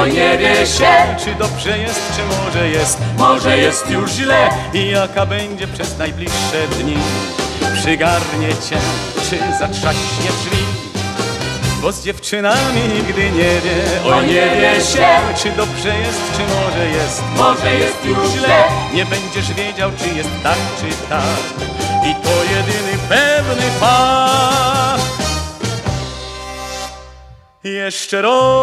oj nie wie się, czy dobrze jest, czy może jest już źle. i jaka będzie przez najbliższe dni. Przygarnie cię, czy zatrzaśnie drzwi, bo z dziewczynami nigdy nie wie, Oj nie wie się, czy dobrze jest, czy może jest już źle. nie będziesz wiedział, czy jest tak, czy tak, i to jedyny pewny fakt. Jeszcze raz.